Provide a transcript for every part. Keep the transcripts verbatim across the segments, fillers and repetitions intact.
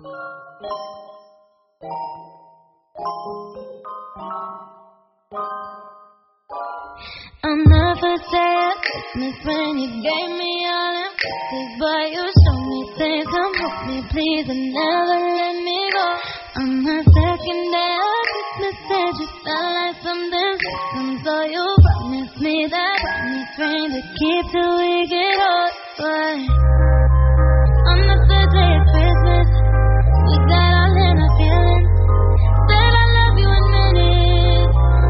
I'll never say at Christmas when you gave me all them kisses, but you showed me things, come hold me please and never let me go. On the second day of Christmas said you felt like something different, so you promised me that promise ring to keep till we get old. But on the third day of Christmas we got all in our feelings, said I love you in minutes.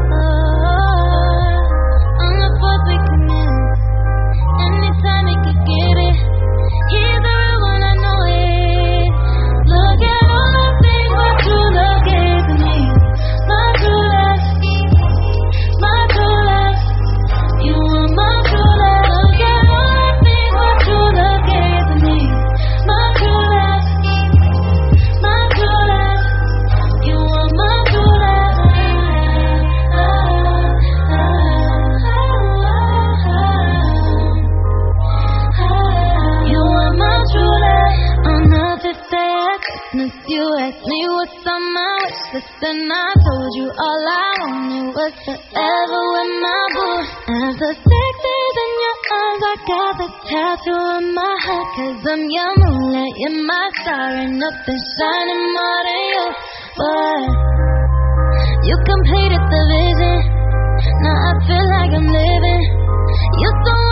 We commence anytime he could get it. He's the real one, I know it. Look at all the things my true love gave to me. My true love, my true love. You are my true love. Look at all the things my true love gave to me. My true love, my true love. You are my true love. You asked me what's on my wish list, and I told you all I wanted was forever with my boo. After six days in your arms, I got the tattoo on my heart, cause I'm your moonlight, you're my star, and nothing shining more than you. But you completed the vision, now I feel like I'm living. You so